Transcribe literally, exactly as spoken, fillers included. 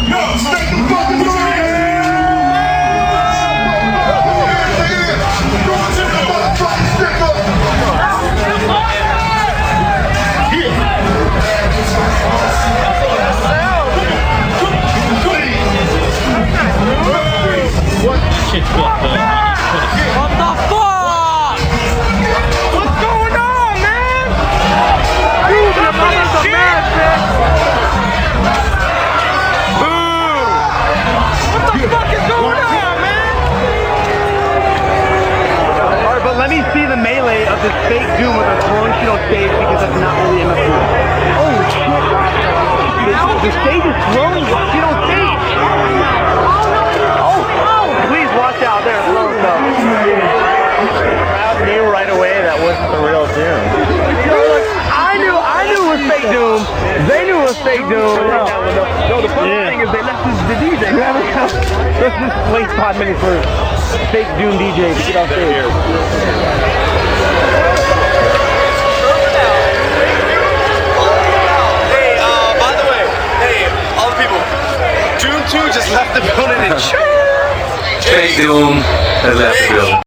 Let me see the melee of this fake Doom with a throwing shit on stage because that's not really enough Doom. Oh shit! The, the stage is throwing shit on stage! Oh, oh! Please watch out there, throwing stuff. The crowd knew right away that wasn't the real Doom. So look, I knew, I knew it was fake Doom. They knew it was fake Doom. No, no the funny yeah. thing is they left the D J. Let's just wait five minutes for fake Doom D J to get off stage. Hey, uh, by the way, hey, all the people, Doom two just left the building and Fake Doom has left the building.